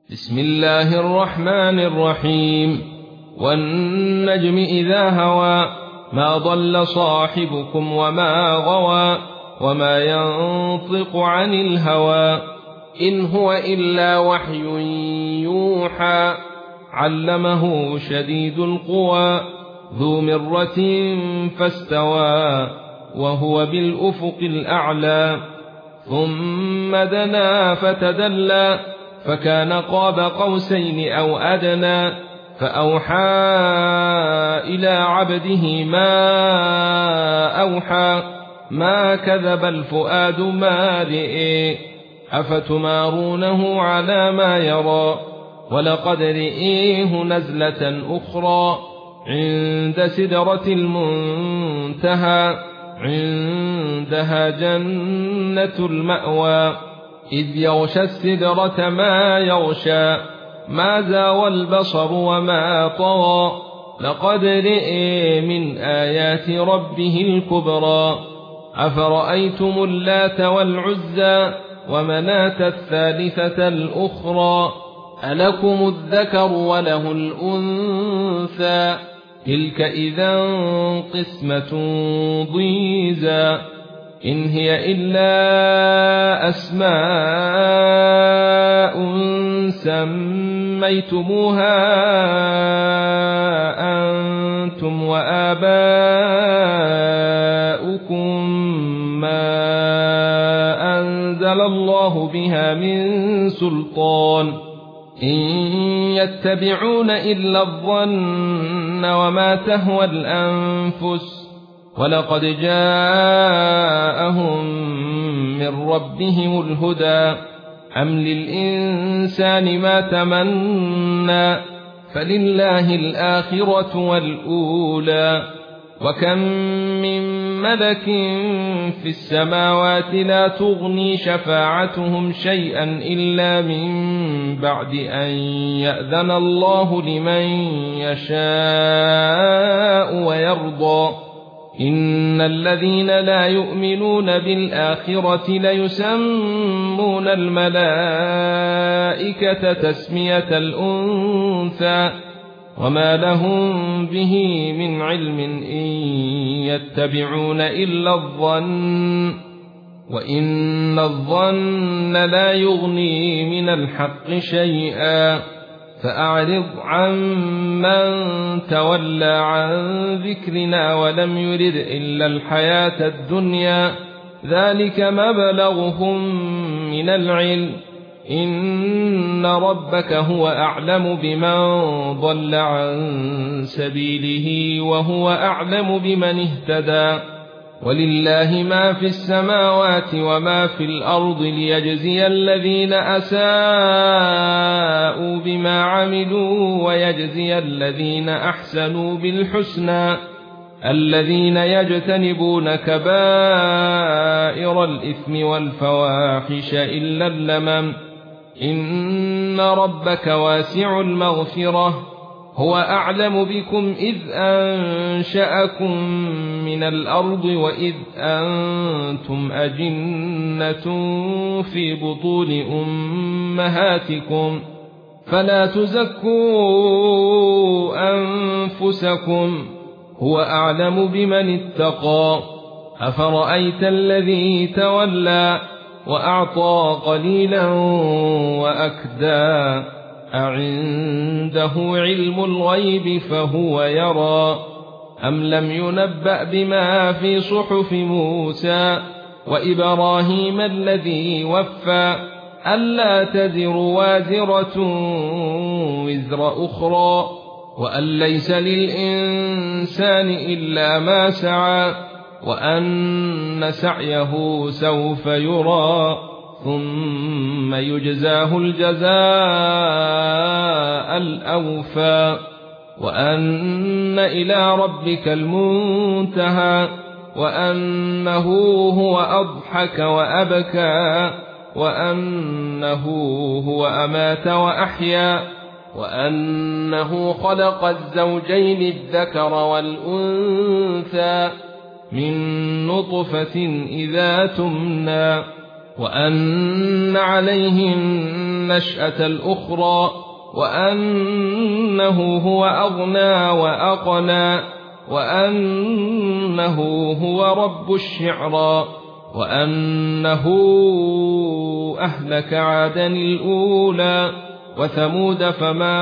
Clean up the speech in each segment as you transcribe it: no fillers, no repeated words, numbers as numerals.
بسم الله الرحمن الرحيم. والنجم إذا هوى ما ضل صاحبكم وما غوى وما ينطق عن الهوى إن هو إلا وحي يوحى علمه شديد القوى ذو مرة فاستوى وهو بالأفق الأعلى ثم دنا فتدلى فكان قاب قوسين أو أدنى فأوحى إلى عبده ما أوحى ما كذب الفؤاد ما رئي أفتمارونه على ما يرى ولقد رئيه نزلة أخرى عند سدرة المنتهى عندها جنة المأوى إذ يغشى السدرة ما يغشى ما زاوى البصر وما طغى لقد رئي من آيات ربه الكبرى أفرأيتم اللات والعزى ومناة الثالثة الأخرى ألكم الذكر وله الأنثى تلك إذا قسمة ضيزى إن هي إلا أسماء سميتموها أنتم وآباؤكم ما أنزل الله بها من سلطان إن يتبعون إلا الظن وما تهوى الأنفس ولقد جاءهم من ربهم الهدى أم للإنسان ما تمنى فلله الآخرة والأولى وكم من ملك في السماوات لا تغني شفاعتهم شيئا إلا من بعد أن يأذن الله لمن يشاء ويرضى إن الذين لا يؤمنون بالآخرة ليسمون الملائكة تسمية الأنثى وما لهم به من علم إن يتبعون إلا الظن وإن الظن لا يغني من الحق شيئا فأعرض عن من تولى عن ذكرنا ولم يرد إلا الحياة الدنيا ذلك مبلغهم من العلم إن ربك هو أعلم بمن ضل عن سبيله وهو أعلم بمن اهتدى ولله ما في السماوات وما في الأرض ليجزي الذين أساءوا بما عملوا ويجزي الذين أحسنوا بالحسنى الذين يجتنبون كبائر الإثم والفواحش إلا اللمم إن ربك واسع المغفرة هو أعلم بكم إذ أنشأكم من الأرض وإذ أنتم أجنة في بطون أمهاتكم فلا تزكوا أنفسكم هو أعلم بمن اتقى أفرأيت الذي تولى وأعطى قليلا وأكدى أعنده علم الغيب فهو يرى أم لم ينبأ بما في صحف موسى وإبراهيم الذي وفى ألا تزر وازرة وزر أخرى وأن ليس للإنسان إلا ما سعى وأن سعيه سوف يرى ثم يجزاه الجزاء الأوفى وأن إلى ربك المنتهى وأنه هو أضحك وأبكى وأنه هو أمات وأحيا وأنه خلق الزوجين الذكر والأنثى من نطفة إذا تمنى وأن عليه النشأة الأخرى وأنه هو أغنى وأقنى وأنه هو رب الشعرى وأنه أهلك عادا الأولى وثمود فما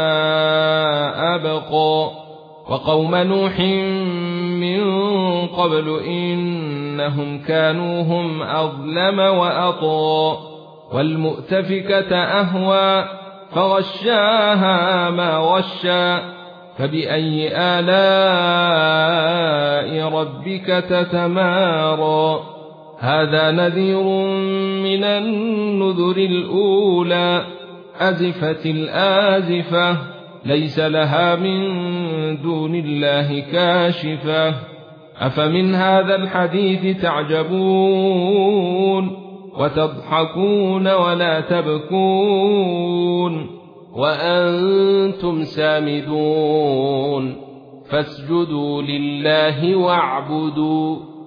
أبقى وقوم نوح من قبل إنهم كانوا هم أظلم وأطغى والمؤتفكة أهوى فغشاها ما غشى فبأي آلاء ربك تتمارى هذا نذير من النذر الأولى أزفت الآزفة ليس لها من دون الله كاشفة أفمن هذا الحديث تعجبون وتضحكون ولا تبكون وأنتم سامدون فاسجدوا لله واعبدوا